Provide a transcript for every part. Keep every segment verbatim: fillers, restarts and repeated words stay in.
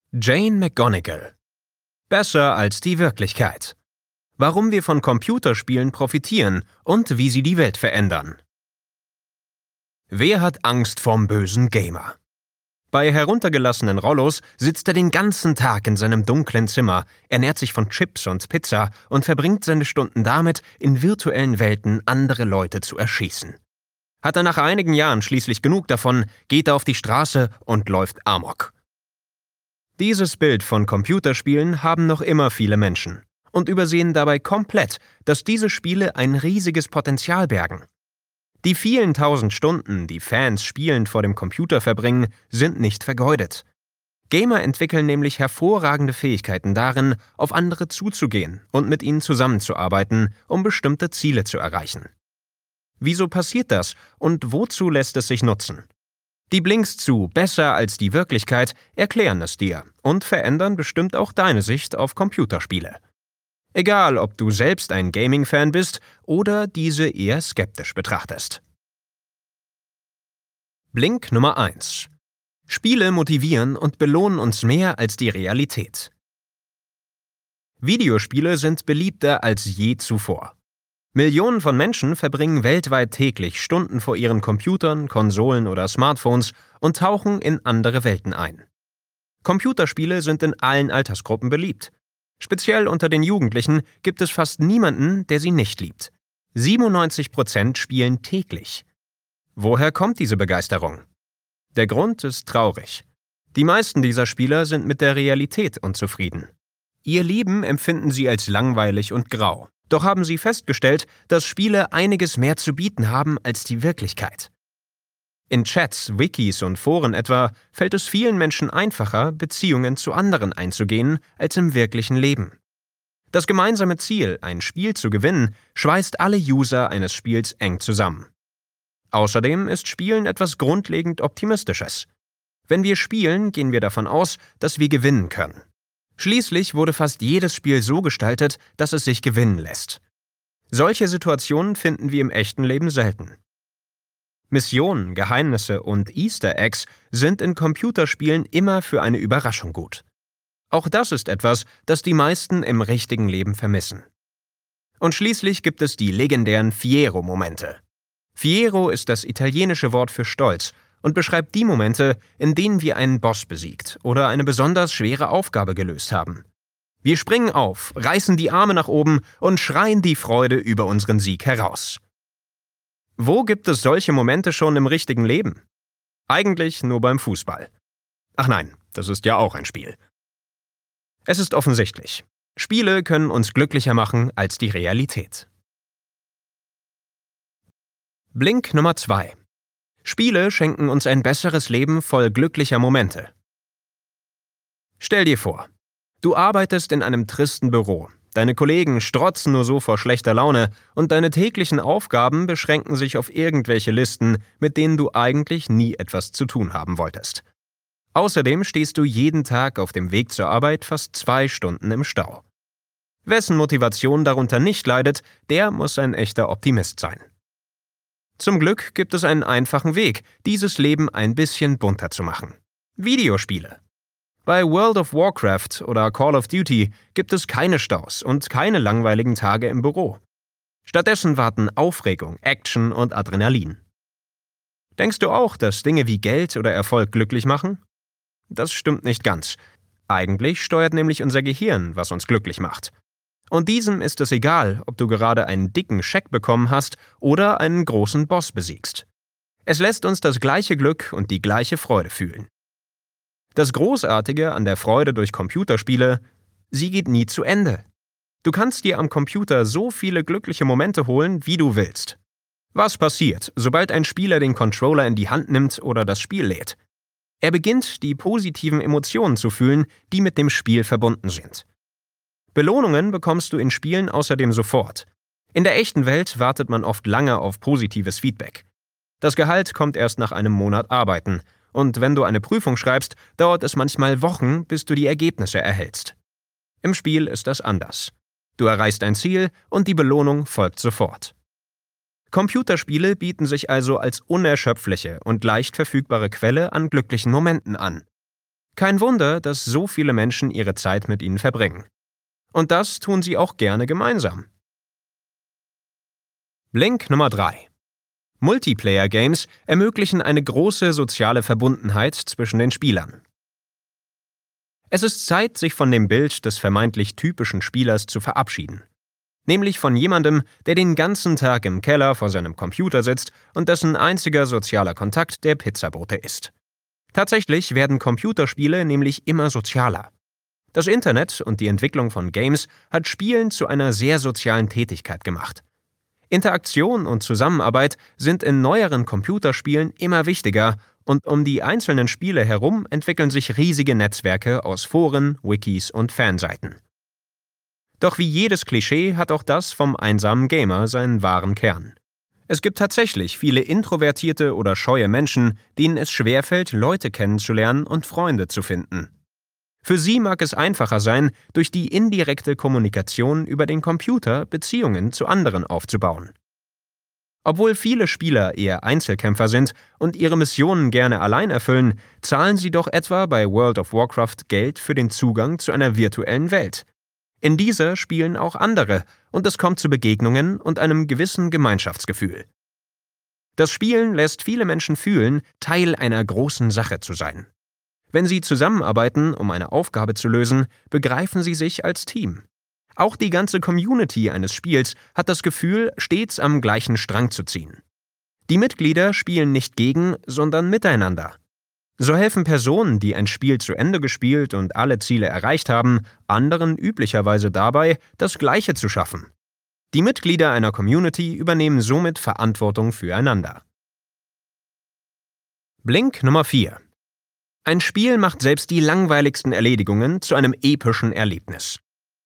Jane McGonigal. Besser als die Wirklichkeit. Warum wir von Computerspielen profitieren und wie sie die Welt verändern. Wer hat Angst vorm bösen Gamer? Bei heruntergelassenen Rollos sitzt er den ganzen Tag in seinem dunklen Zimmer, ernährt sich von Chips und Pizza und verbringt seine Stunden damit, in virtuellen Welten andere Leute zu erschießen. Hat er nach einigen Jahren schließlich genug davon, geht er auf die Straße und läuft Amok. Dieses Bild von Computerspielen haben noch immer viele Menschen und übersehen dabei komplett, dass diese Spiele ein riesiges Potenzial bergen. Die vielen tausend Stunden, die Fans spielend vor dem Computer verbringen, sind nicht vergeudet. Gamer entwickeln nämlich hervorragende Fähigkeiten darin, auf andere zuzugehen und mit ihnen zusammenzuarbeiten, um bestimmte Ziele zu erreichen. Wieso passiert das und wozu lässt es sich nutzen? Die Blinks zu Besser als die Wirklichkeit erklären es dir und verändern bestimmt auch deine Sicht auf Computerspiele. Egal, ob du selbst ein Gaming-Fan bist oder diese eher skeptisch betrachtest. Blink Nummer eins. Spiele motivieren und belohnen uns mehr als die Realität. Videospiele sind beliebter als je zuvor. Millionen von Menschen verbringen weltweit täglich Stunden vor ihren Computern, Konsolen oder Smartphones und tauchen in andere Welten ein. Computerspiele sind in allen Altersgruppen beliebt. Speziell unter den Jugendlichen gibt es fast niemanden, der sie nicht liebt. siebenundneunzig Prozent spielen täglich. Woher kommt diese Begeisterung? Der Grund ist traurig. Die meisten dieser Spieler sind mit der Realität unzufrieden. Ihr Leben empfinden sie als langweilig und grau. Doch haben sie festgestellt, dass Spiele einiges mehr zu bieten haben als die Wirklichkeit. In Chats, Wikis und Foren etwa fällt es vielen Menschen einfacher, Beziehungen zu anderen einzugehen, als im wirklichen Leben. Das gemeinsame Ziel, ein Spiel zu gewinnen, schweißt alle User eines Spiels eng zusammen. Außerdem ist Spielen etwas grundlegend Optimistisches. Wenn wir spielen, gehen wir davon aus, dass wir gewinnen können. Schließlich wurde fast jedes Spiel so gestaltet, dass es sich gewinnen lässt. Solche Situationen finden wir im echten Leben selten. Missionen, Geheimnisse und Easter Eggs sind in Computerspielen immer für eine Überraschung gut. Auch das ist etwas, das die meisten im richtigen Leben vermissen. Und schließlich gibt es die legendären Fiero-Momente. Fiero ist das italienische Wort für Stolz und beschreibt die Momente, in denen wir einen Boss besiegt oder eine besonders schwere Aufgabe gelöst haben. Wir springen auf, reißen die Arme nach oben und schreien die Freude über unseren Sieg heraus. Wo gibt es solche Momente schon im richtigen Leben? Eigentlich nur beim Fußball. Ach nein, das ist ja auch ein Spiel. Es ist offensichtlich. Spiele können uns glücklicher machen als die Realität. Blink Nummer zwei. Spiele schenken uns ein besseres Leben voll glücklicher Momente. Stell dir vor, du arbeitest in einem tristen Büro. Deine Kollegen strotzen nur so vor schlechter Laune und deine täglichen Aufgaben beschränken sich auf irgendwelche Listen, mit denen du eigentlich nie etwas zu tun haben wolltest. Außerdem stehst du jeden Tag auf dem Weg zur Arbeit fast zwei Stunden im Stau. Wessen Motivation darunter nicht leidet, der muss ein echter Optimist sein. Zum Glück gibt es einen einfachen Weg, dieses Leben ein bisschen bunter zu machen. Videospiele. Bei World of Warcraft oder Call of Duty gibt es keine Staus und keine langweiligen Tage im Büro. Stattdessen warten Aufregung, Action und Adrenalin. Denkst du auch, dass Dinge wie Geld oder Erfolg glücklich machen? Das stimmt nicht ganz. Eigentlich steuert nämlich unser Gehirn, was uns glücklich macht. Und diesem ist es egal, ob du gerade einen dicken Scheck bekommen hast oder einen großen Boss besiegst. Es lässt uns das gleiche Glück und die gleiche Freude fühlen. Das Großartige an der Freude durch Computerspiele: sie geht nie zu Ende. Du kannst dir am Computer so viele glückliche Momente holen, wie du willst. Was passiert, sobald ein Spieler den Controller in die Hand nimmt oder das Spiel lädt? Er beginnt, die positiven Emotionen zu fühlen, die mit dem Spiel verbunden sind. Belohnungen bekommst du in Spielen außerdem sofort. In der echten Welt wartet man oft lange auf positives Feedback. Das Gehalt kommt erst nach einem Monat Arbeiten. Und wenn du eine Prüfung schreibst, dauert es manchmal Wochen, bis du die Ergebnisse erhältst. Im Spiel ist das anders. Du erreichst ein Ziel und die Belohnung folgt sofort. Computerspiele bieten sich also als unerschöpfliche und leicht verfügbare Quelle an glücklichen Momenten an. Kein Wunder, dass so viele Menschen ihre Zeit mit ihnen verbringen. Und das tun sie auch gerne gemeinsam. Blink Nummer drei. Multiplayer-Games ermöglichen eine große soziale Verbundenheit zwischen den Spielern. Es ist Zeit, sich von dem Bild des vermeintlich typischen Spielers zu verabschieden. Nämlich von jemandem, der den ganzen Tag im Keller vor seinem Computer sitzt und dessen einziger sozialer Kontakt der Pizzabote ist. Tatsächlich werden Computerspiele nämlich immer sozialer. Das Internet und die Entwicklung von Games hat Spielen zu einer sehr sozialen Tätigkeit gemacht. Interaktion und Zusammenarbeit sind in neueren Computerspielen immer wichtiger und um die einzelnen Spiele herum entwickeln sich riesige Netzwerke aus Foren, Wikis und Fanseiten. Doch wie jedes Klischee hat auch das vom einsamen Gamer seinen wahren Kern. Es gibt tatsächlich viele introvertierte oder scheue Menschen, denen es schwerfällt, Leute kennenzulernen und Freunde zu finden. Für sie mag es einfacher sein, durch die indirekte Kommunikation über den Computer Beziehungen zu anderen aufzubauen. Obwohl viele Spieler eher Einzelkämpfer sind und ihre Missionen gerne allein erfüllen, zahlen sie doch etwa bei World of Warcraft Geld für den Zugang zu einer virtuellen Welt. In dieser spielen auch andere und es kommt zu Begegnungen und einem gewissen Gemeinschaftsgefühl. Das Spielen lässt viele Menschen fühlen, Teil einer großen Sache zu sein. Wenn sie zusammenarbeiten, um eine Aufgabe zu lösen, begreifen sie sich als Team. Auch die ganze Community eines Spiels hat das Gefühl, stets am gleichen Strang zu ziehen. Die Mitglieder spielen nicht gegen, sondern miteinander. So helfen Personen, die ein Spiel zu Ende gespielt und alle Ziele erreicht haben, anderen üblicherweise dabei, das Gleiche zu schaffen. Die Mitglieder einer Community übernehmen somit Verantwortung füreinander. Blink Nummer vier. Ein Spiel macht selbst die langweiligsten Erledigungen zu einem epischen Erlebnis.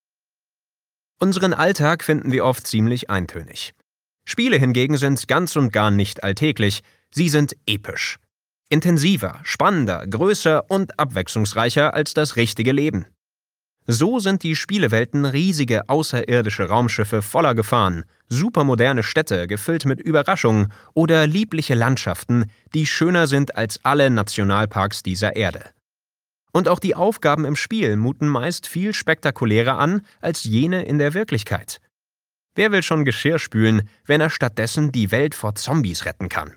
Unseren Alltag finden wir oft ziemlich eintönig. Spiele hingegen sind ganz und gar nicht alltäglich, sie sind episch. Intensiver, spannender, größer und abwechslungsreicher als das richtige Leben. So sind die Spielewelten riesige außerirdische Raumschiffe voller Gefahren, supermoderne Städte gefüllt mit Überraschungen oder liebliche Landschaften, die schöner sind als alle Nationalparks dieser Erde. Und auch die Aufgaben im Spiel muten meist viel spektakulärer an als jene in der Wirklichkeit. Wer will schon Geschirr spülen, wenn er stattdessen die Welt vor Zombies retten kann?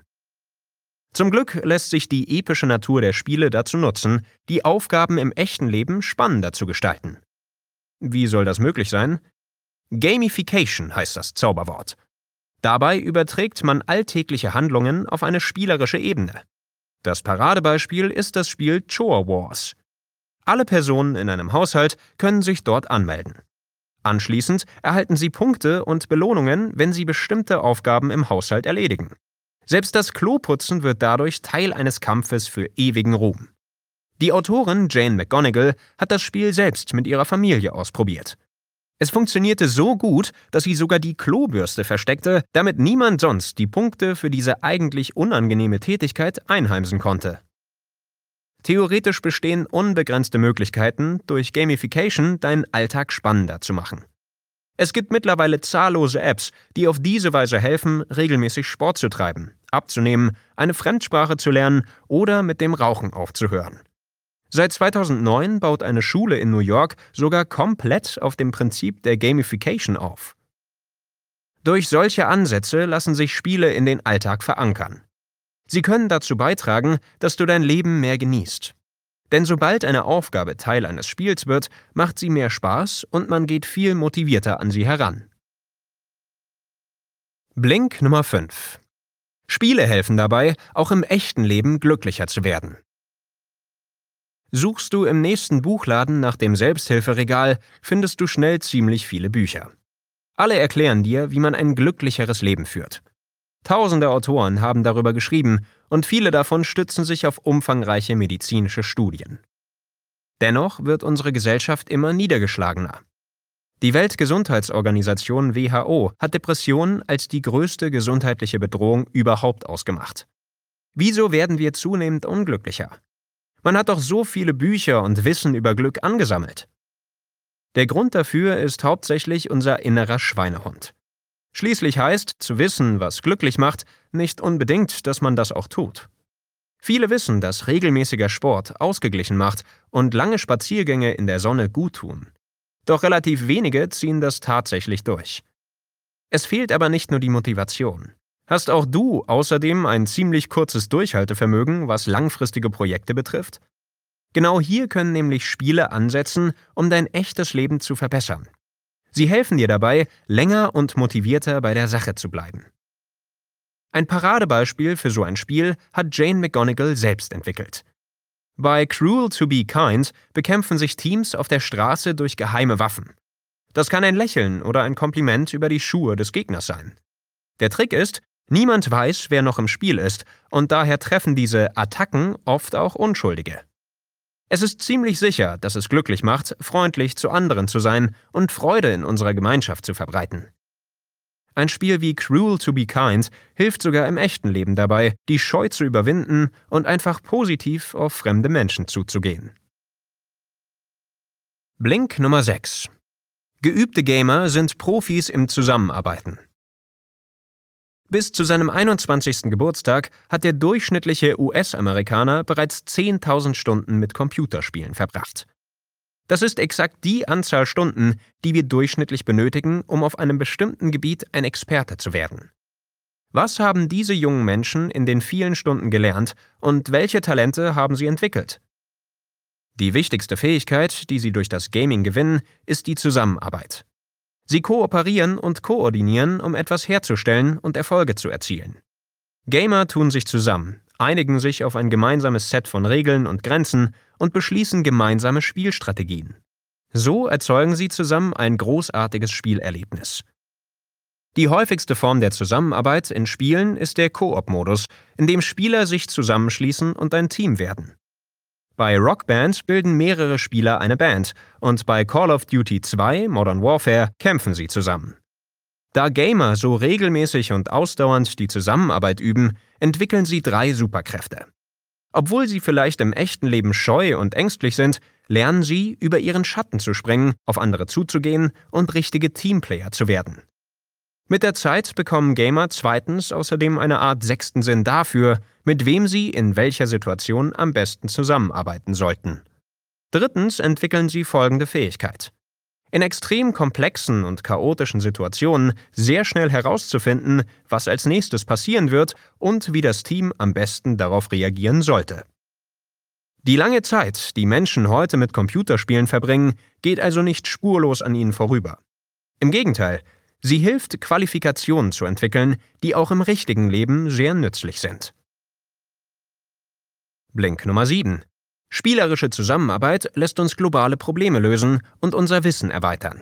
Zum Glück lässt sich die epische Natur der Spiele dazu nutzen, die Aufgaben im echten Leben spannender zu gestalten. Wie soll das möglich sein? Gamification heißt das Zauberwort. Dabei überträgt man alltägliche Handlungen auf eine spielerische Ebene. Das Paradebeispiel ist das Spiel Chore Wars. Alle Personen in einem Haushalt können sich dort anmelden. Anschließend erhalten sie Punkte und Belohnungen, wenn sie bestimmte Aufgaben im Haushalt erledigen. Selbst das Kloputzen wird dadurch Teil eines Kampfes für ewigen Ruhm. Die Autorin Jane McGonigal hat das Spiel selbst mit ihrer Familie ausprobiert. Es funktionierte so gut, dass sie sogar die Klobürste versteckte, damit niemand sonst die Punkte für diese eigentlich unangenehme Tätigkeit einheimsen konnte. Theoretisch bestehen unbegrenzte Möglichkeiten, durch Gamification deinen Alltag spannender zu machen. Es gibt mittlerweile zahllose Apps, die auf diese Weise helfen, regelmäßig Sport zu treiben, abzunehmen, eine Fremdsprache zu lernen oder mit dem Rauchen aufzuhören. Seit zweitausendneun baut eine Schule in New York sogar komplett auf dem Prinzip der Gamification auf. Durch solche Ansätze lassen sich Spiele in den Alltag verankern. Sie können dazu beitragen, dass du dein Leben mehr genießt. Denn sobald eine Aufgabe Teil eines Spiels wird, macht sie mehr Spaß und man geht viel motivierter an sie heran. Blink Nummer fünf. Spiele helfen dabei, auch im echten Leben glücklicher zu werden. Suchst du im nächsten Buchladen nach dem Selbsthilferegal, findest du schnell ziemlich viele Bücher. Alle erklären dir, wie man ein glücklicheres Leben führt. Tausende Autoren haben darüber geschrieben und viele davon stützen sich auf umfangreiche medizinische Studien. Dennoch wird unsere Gesellschaft immer niedergeschlagener. Die Weltgesundheitsorganisation W H O hat Depressionen als die größte gesundheitliche Bedrohung überhaupt ausgemacht. Wieso werden wir zunehmend unglücklicher? Man hat doch so viele Bücher und Wissen über Glück angesammelt. Der Grund dafür ist hauptsächlich unser innerer Schweinehund. Schließlich heißt, zu wissen, was glücklich macht, nicht unbedingt, dass man das auch tut. Viele wissen, dass regelmäßiger Sport ausgeglichen macht und lange Spaziergänge in der Sonne gut tun. Doch relativ wenige ziehen das tatsächlich durch. Es fehlt aber nicht nur die Motivation. Hast auch du außerdem ein ziemlich kurzes Durchhaltevermögen, was langfristige Projekte betrifft? Genau hier können nämlich Spiele ansetzen, um dein echtes Leben zu verbessern. Sie helfen dir dabei, länger und motivierter bei der Sache zu bleiben. Ein Paradebeispiel für so ein Spiel hat Jane McGonigal selbst entwickelt. Bei Cruel to be Kind bekämpfen sich Teams auf der Straße durch geheime Waffen. Das kann ein Lächeln oder ein Kompliment über die Schuhe des Gegners sein. Der Trick ist, niemand weiß, wer noch im Spiel ist, und daher treffen diese Attacken oft auch Unschuldige. Es ist ziemlich sicher, dass es glücklich macht, freundlich zu anderen zu sein und Freude in unserer Gemeinschaft zu verbreiten. Ein Spiel wie Cruel to be Kind hilft sogar im echten Leben dabei, die Scheu zu überwinden und einfach positiv auf fremde Menschen zuzugehen. Blink Nummer sechs. Geübte Gamer sind Profis im Zusammenarbeiten. Bis zu seinem einundzwanzigsten Geburtstag hat der durchschnittliche U S-Amerikaner bereits zehntausend Stunden mit Computerspielen verbracht. Das ist exakt die Anzahl Stunden, die wir durchschnittlich benötigen, um auf einem bestimmten Gebiet ein Experte zu werden. Was haben diese jungen Menschen in den vielen Stunden gelernt und welche Talente haben sie entwickelt? Die wichtigste Fähigkeit, die sie durch das Gaming gewinnen, ist die Zusammenarbeit. Sie kooperieren und koordinieren, um etwas herzustellen und Erfolge zu erzielen. Gamer tun sich zusammen, einigen sich auf ein gemeinsames Set von Regeln und Grenzen und beschließen gemeinsame Spielstrategien. So erzeugen sie zusammen ein großartiges Spielerlebnis. Die häufigste Form der Zusammenarbeit in Spielen ist der Koop-Modus, in dem Spieler sich zusammenschließen und ein Team werden. Bei Rock Band bilden mehrere Spieler eine Band und bei Call of Duty zwei Modern Warfare kämpfen sie zusammen. Da Gamer so regelmäßig und ausdauernd die Zusammenarbeit üben, entwickeln sie drei Superkräfte. Obwohl sie vielleicht im echten Leben scheu und ängstlich sind, lernen sie, über ihren Schatten zu springen, auf andere zuzugehen und richtige Teamplayer zu werden. Mit der Zeit bekommen Gamer zweitens außerdem eine Art sechsten Sinn dafür, mit wem sie in welcher Situation am besten zusammenarbeiten sollten. Drittens entwickeln sie folgende Fähigkeit: In extrem komplexen und chaotischen Situationen sehr schnell herauszufinden, was als nächstes passieren wird und wie das Team am besten darauf reagieren sollte. Die lange Zeit, die Menschen heute mit Computerspielen verbringen, geht also nicht spurlos an ihnen vorüber. Im Gegenteil, sie hilft, Qualifikationen zu entwickeln, die auch im richtigen Leben sehr nützlich sind. Blink Nummer sieben. Spielerische Zusammenarbeit lässt uns globale Probleme lösen und unser Wissen erweitern.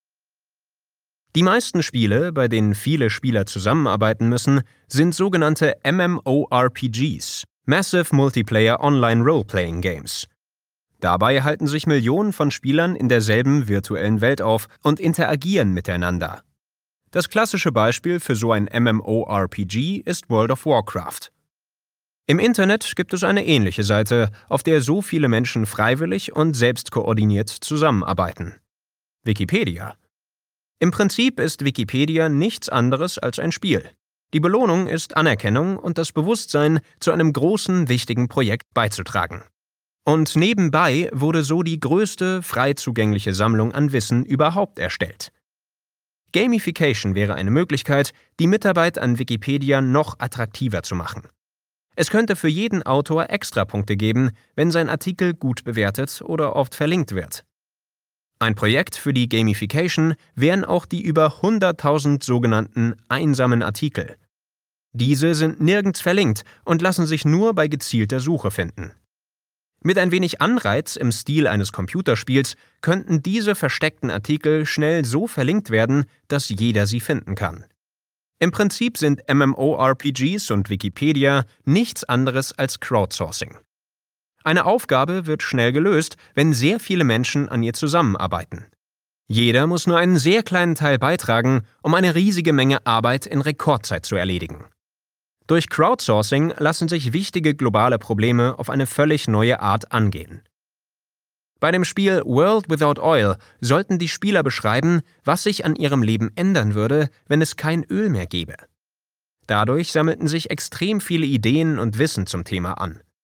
Die meisten Spiele, bei denen viele Spieler zusammenarbeiten müssen, sind sogenannte MMORPGs, Massive Multiplayer Online Role-Playing Games. Dabei halten sich Millionen von Spielern in derselben virtuellen Welt auf und interagieren miteinander. Das klassische Beispiel für so ein MMORPG ist World of Warcraft. Im Internet gibt es eine ähnliche Seite, auf der so viele Menschen freiwillig und selbst koordiniert zusammenarbeiten. Wikipedia. Im Prinzip ist Wikipedia nichts anderes als ein Spiel. Die Belohnung ist Anerkennung und das Bewusstsein, zu einem großen, wichtigen Projekt beizutragen. Und nebenbei wurde so die größte frei zugängliche Sammlung an Wissen überhaupt erstellt. Gamification wäre eine Möglichkeit, die Mitarbeit an Wikipedia noch attraktiver zu machen. Es könnte für jeden Autor Extrapunkte geben, wenn sein Artikel gut bewertet oder oft verlinkt wird. Ein Projekt für die Gamification wären auch die über hunderttausend sogenannten einsamen Artikel. Diese sind nirgends verlinkt und lassen sich nur bei gezielter Suche finden. Mit ein wenig Anreiz im Stil eines Computerspiels könnten diese versteckten Artikel schnell so verlinkt werden, dass jeder sie finden kann. Im Prinzip sind MMORPGs und Wikipedia nichts anderes als Crowdsourcing. Eine Aufgabe wird schnell gelöst, wenn sehr viele Menschen an ihr zusammenarbeiten. Jeder muss nur einen sehr kleinen Teil beitragen, um eine riesige Menge Arbeit in Rekordzeit zu erledigen. Durch Crowdsourcing lassen sich wichtige globale Probleme auf eine völlig neue Art angehen. Bei dem Spiel World Without Oil sollten die Spieler beschreiben, was sich an ihrem Leben ändern würde, wenn es kein Öl mehr gäbe. Dadurch sammelten sich extrem viele Ideen und Wissen zum Thema an.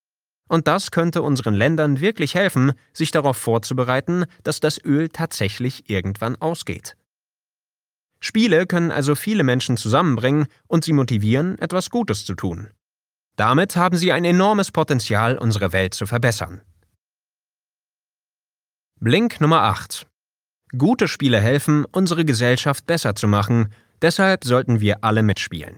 Und das könnte unseren Ländern wirklich helfen, sich darauf vorzubereiten, dass das Öl tatsächlich irgendwann ausgeht. Spiele können also viele Menschen zusammenbringen und sie motivieren, etwas Gutes zu tun. Damit haben sie ein enormes Potenzial, unsere Welt zu verbessern. Blink Nummer acht. Gute Spiele helfen, unsere Gesellschaft besser zu machen, deshalb sollten wir alle mitspielen.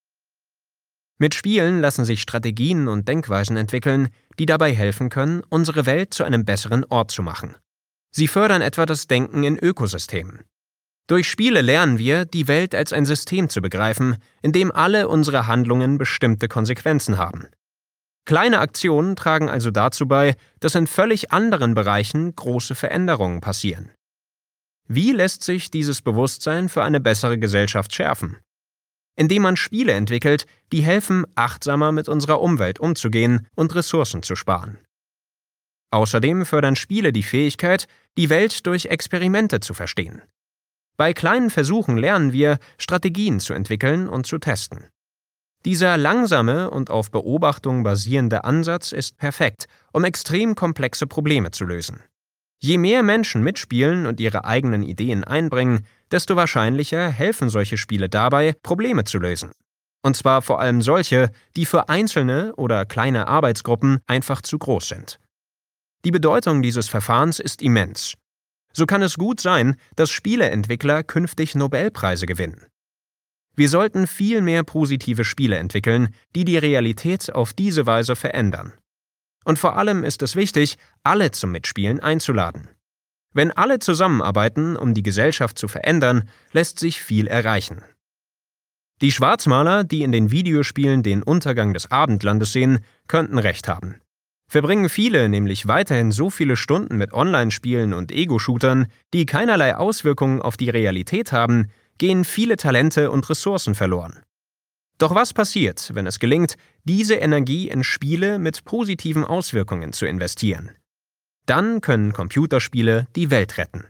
Mit Spielen lassen sich Strategien und Denkweisen entwickeln, die dabei helfen können, unsere Welt zu einem besseren Ort zu machen. Sie fördern etwa das Denken in Ökosystemen. Durch Spiele lernen wir, die Welt als ein System zu begreifen, in dem alle unsere Handlungen bestimmte Konsequenzen haben. Kleine Aktionen tragen also dazu bei, dass in völlig anderen Bereichen große Veränderungen passieren. Wie lässt sich dieses Bewusstsein für eine bessere Gesellschaft schärfen? Indem man Spiele entwickelt, die helfen, achtsamer mit unserer Umwelt umzugehen und Ressourcen zu sparen. Außerdem fördern Spiele die Fähigkeit, die Welt durch Experimente zu verstehen. Bei kleinen Versuchen lernen wir, Strategien zu entwickeln und zu testen. Dieser langsame und auf Beobachtung basierende Ansatz ist perfekt, um extrem komplexe Probleme zu lösen. Je mehr Menschen mitspielen und ihre eigenen Ideen einbringen, desto wahrscheinlicher helfen solche Spiele dabei, Probleme zu lösen. Und zwar vor allem solche, die für einzelne oder kleine Arbeitsgruppen einfach zu groß sind. Die Bedeutung dieses Verfahrens ist immens. So kann es gut sein, dass Spieleentwickler künftig Nobelpreise gewinnen. Wir sollten viel mehr positive Spiele entwickeln, die die Realität auf diese Weise verändern. Und vor allem ist es wichtig, alle zum Mitspielen einzuladen. Wenn alle zusammenarbeiten, um die Gesellschaft zu verändern, lässt sich viel erreichen. Die Schwarzmaler, die in den Videospielen den Untergang des Abendlandes sehen, könnten recht haben. Verbringen viele nämlich weiterhin so viele Stunden mit Online-Spielen und Ego-Shootern, die keinerlei Auswirkungen auf die Realität haben, gehen viele Talente und Ressourcen verloren. Doch was passiert, wenn es gelingt, diese Energie in Spiele mit positiven Auswirkungen zu investieren? Dann können Computerspiele die Welt retten.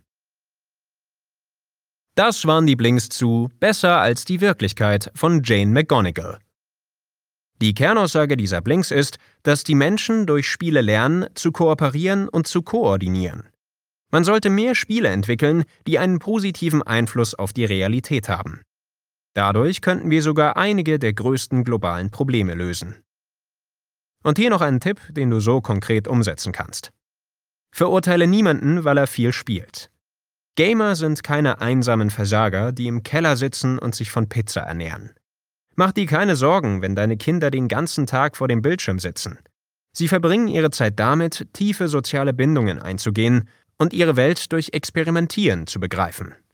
Das waren die Blinks zu Besser als die Wirklichkeit von Jane McGonigal. Die Kernaussage dieser Blinks ist, dass die Menschen durch Spiele lernen, zu kooperieren und zu koordinieren. Man sollte mehr Spiele entwickeln, die einen positiven Einfluss auf die Realität haben. Dadurch könnten wir sogar einige der größten globalen Probleme lösen. Und hier noch ein Tipp, den du so konkret umsetzen kannst. Verurteile niemanden, weil er viel spielt. Gamer sind keine einsamen Versager, die im Keller sitzen und sich von Pizza ernähren. Mach dir keine Sorgen, wenn deine Kinder den ganzen Tag vor dem Bildschirm sitzen. Sie verbringen ihre Zeit damit, tiefe soziale Bindungen einzugehen und ihre Welt durch Experimentieren zu begreifen.